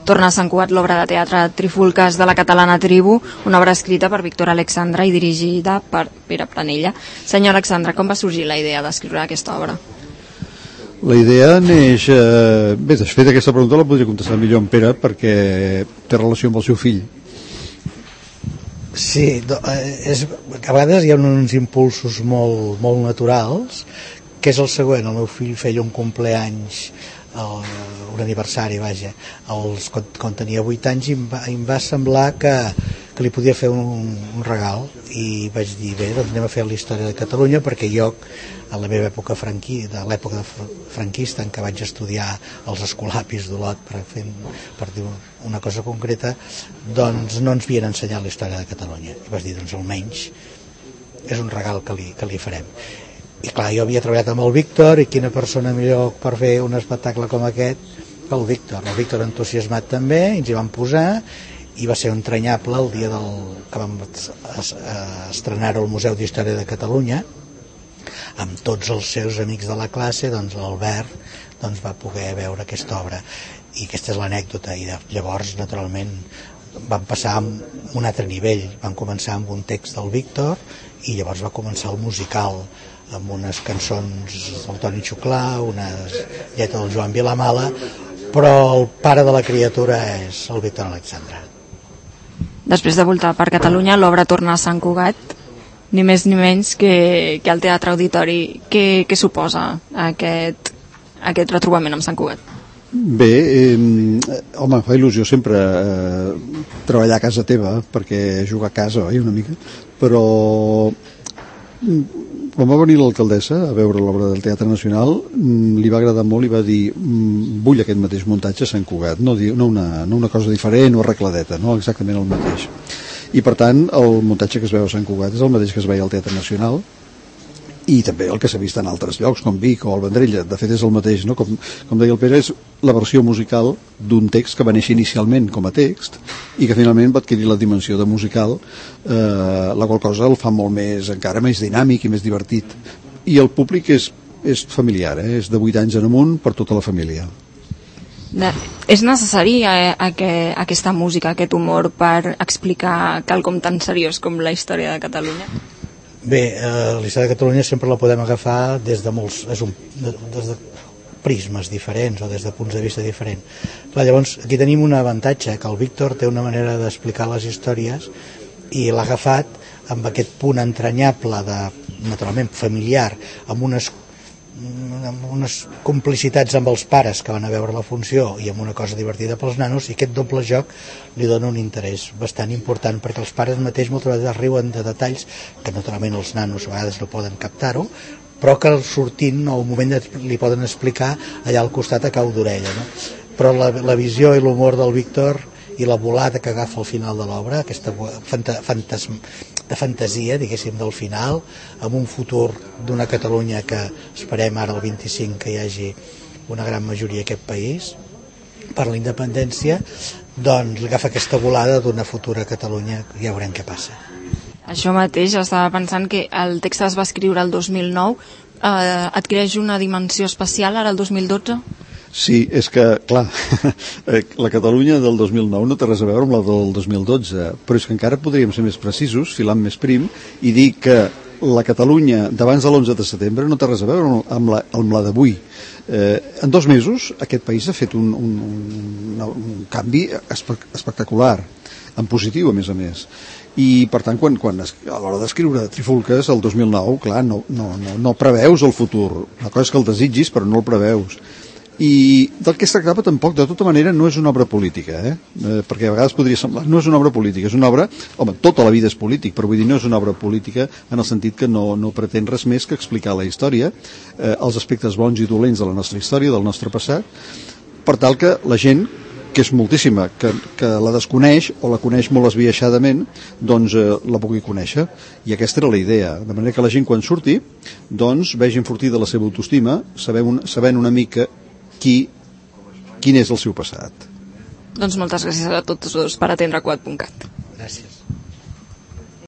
torna a Sant Cugat l'obra de teatre Trifulques de la catalana Tribu, una obra escrita per Víctor Alexandra i dirigida per Pere Planella. Senyor Alexandra, com va sorgir la idea d'escriure aquesta obra? La idea neix... Bé, de fet, aquesta pregunta la podria contestar millor en Pere, perquè té relació amb el seu fill. Sí, a vegades hi ha uns impulsos molt naturals, que és el següent. El meu fill feia un compleanys, un aniversari, vaja, quan tenia 8 anys, i em va semblar que li podia fer un regal, i vaig dir, bé, doncs anem a fer la història de Catalunya, perquè jo, a la meva època de l'època franquista, en què vaig estudiar els escolapis d'Olot, per dir una cosa concreta, doncs no ens havien ensenyat la història de Catalunya, i vaig dir, doncs almenys és un regal que li farem. I clar, jo havia treballat amb el Víctor, i quina persona millor per fer un espectacle com aquest que el Víctor entusiasmat també, i ens hi vam posar, i va ser entranyable el dia que vam estrenar-ho al Museu d'Història de Catalunya, amb tots els seus amics de la classe. Doncs l'Albert va poder veure aquesta obra, i aquesta és l'anècdota. I llavors, naturalment, vam passar a un altre nivell. Vam començar amb un text del Víctor, i llavors va començar el musical, amb unes cançons del Toni Xuclà, una lletra del Joan Vilamala, però el pare de la criatura és el Víctor Alexandra. Després de voltar per Catalunya, l'obra torna a Sant Cugat, ni més ni menys que al Teatre Auditori. Què suposa aquest retrobament amb Sant Cugat? Bé, home, fa il·lusió sempre treballar a casa teva, perquè jugar a casa, oi, una mica, però quan va venir l'alcaldessa a veure l'obra del Teatre Nacional, li va agradar molt i va dir, vull aquest mateix muntatge a Sant Cugat, no una cosa diferent o arregladeta, no exactament el mateix. I per tant el muntatge que es veu a Sant Cugat és el mateix que es veia al Teatre Nacional, i també el que s'ha vist en altres llocs com Vic o el Vendrell. De fet és el mateix, no? Com deia el Pere, és la versió musical d'un text que va néixer inicialment com a text i que finalment va adquirir la dimensió de musical, la qual cosa el fa encara més dinàmic i més divertit, i el públic és familiar, és de 8 anys en amunt per tota la família. És necessari aquesta música, aquest humor, per explicar quelcom tan seriós com la història de Catalunya? Bé, la història de Catalunya sempre la podem agafar des de prismes diferents o des de punts de vista diferents. Clar, llavors, aquí tenim un avantatge, que el Víctor té una manera d'explicar les històries i l'ha agafat amb aquest punt entranyable, naturalment familiar, amb unes complicitats amb els pares que van a veure la funció i amb una cosa divertida pels nanos, i aquest doble joc li dona un interès bastant important, perquè els pares mateix moltes vegades riuen de detalls que naturalment els nanos a vegades no poden captar-ho, però que sortint o al moment li poden explicar allà al costat a cau d'orella, no? Però la visió i l'humor del Víctor i la volada que agafa al final de l'obra, aquesta de fantasia, diguéssim, del final, amb un futur d'una Catalunya que esperem ara el 25 que hi hagi una gran majoria a aquest país per la independència, doncs agafa aquesta volada d'una futura Catalunya, ja veurem què passa. Això mateix, estava pensant que el text es va escriure el 2009, adquireix una dimensió especial ara el 2012? Sí, és que, clar, la Catalunya del 2009 no té res a veure amb la del 2012, però és que encara podríem ser més precisos, filant més prim, i dir que la Catalunya d'abans de l'11 de setembre no té res a veure amb la d'avui. En 2 mesos aquest país ha fet un canvi espectacular, en positiu a més. I per tant, quan a l'hora d'escriure Trifulques el 2009, clar, no preveus el futur. La cosa és que el desitgis, però no el preveus. I del que es tractava tampoc, de tota manera, no és una obra política, perquè a vegades podria semblar, no és una obra política, és una obra, home, tota la vida és polític, però vull dir, no és una obra política en el sentit que no pretén res més que explicar la història, els aspectes bons i dolents de la nostra història, del nostre passat, per tal que la gent, que és moltíssima, que la desconeix o la coneix molt esbiaixadament, doncs la pugui conèixer, i aquesta era la idea, de manera que la gent quan surti doncs vegi enfortida la seva autoestima, sabent una mica quin és el seu passat. Doncs moltes gràcies a tots dos per atendre Quat.cat.